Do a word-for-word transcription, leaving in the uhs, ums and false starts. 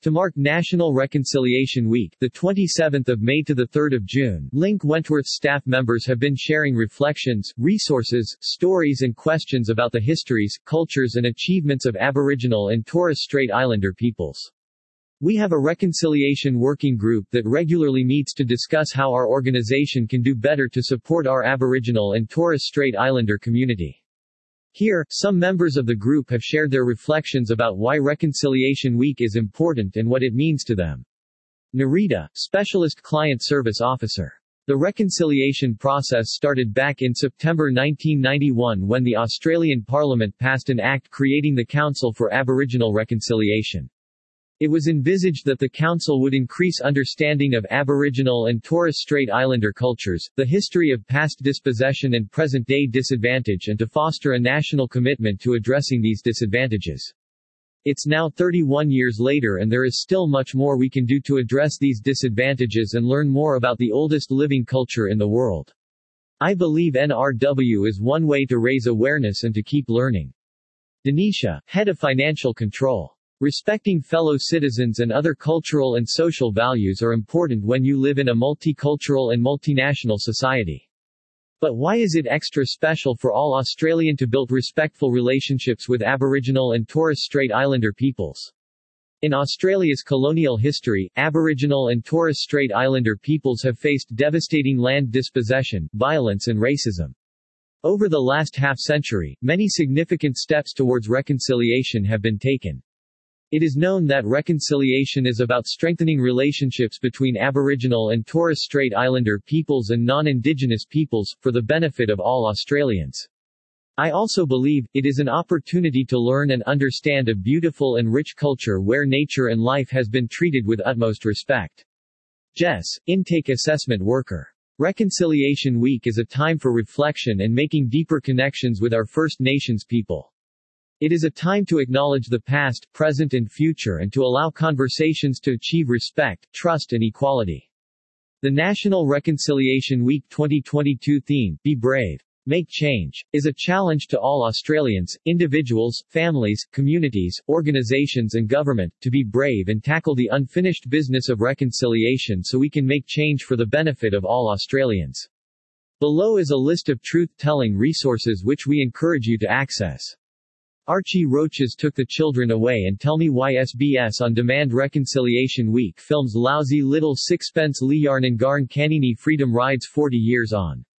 To mark National Reconciliation Week, the twenty-seventh of May to the third of June, Link Wentworth staff members have been sharing reflections, resources, stories and questions about the histories, cultures and achievements of Aboriginal and Torres Strait Islander peoples. We have a reconciliation working group that regularly meets to discuss how our organization can do better to support our Aboriginal and Torres Strait Islander community. Here, some members of the group have shared their reflections about why Reconciliation Week is important and what it means to them. Narita, Specialist Client Service Officer. The reconciliation process started back in September nineteen ninety-one when the Australian Parliament passed an act creating the Council for Aboriginal Reconciliation. It was envisaged that the Council would increase understanding of Aboriginal and Torres Strait Islander cultures, the history of past dispossession and present-day disadvantage and to foster a national commitment to addressing these disadvantages. It's now thirty-one years later and there is still much more we can do to address these disadvantages and learn more about the oldest living culture in the world. I believe N R W is one way to raise awareness and to keep learning. Denisha, Head of Financial Control. Respecting fellow citizens and other cultural and social values are important when you live in a multicultural and multinational society. But why is it extra special for all Australian to build respectful relationships with Aboriginal and Torres Strait Islander peoples? In Australia's colonial history, Aboriginal and Torres Strait Islander peoples have faced devastating land dispossession, violence and racism. Over the last half-century, many significant steps towards reconciliation have been taken. It is known that reconciliation is about strengthening relationships between Aboriginal and Torres Strait Islander peoples and non-Indigenous peoples, for the benefit of all Australians. I also believe, it is an opportunity to learn and understand a beautiful and rich culture where nature and life has been treated with utmost respect. Jess, Intake Assessment Worker. Reconciliation Week is a time for reflection and making deeper connections with our First Nations people. It is a time to acknowledge the past, present and future and to allow conversations to achieve respect, trust and equality. The National Reconciliation Week twenty twenty-two theme, Be Brave, Make Change, is a challenge to all Australians, individuals, families, communities, organizations and government, to be brave and tackle the unfinished business of reconciliation so we can make change for the benefit of all Australians. Below is a list of truth-telling resources which we encourage you to access. Archie Roaches Took the Children Away and Tell Me Why. S B S On Demand. Reconciliation Week films Lousy Little Sixpence Liarn and Garn Kanini Freedom Rides forty years on.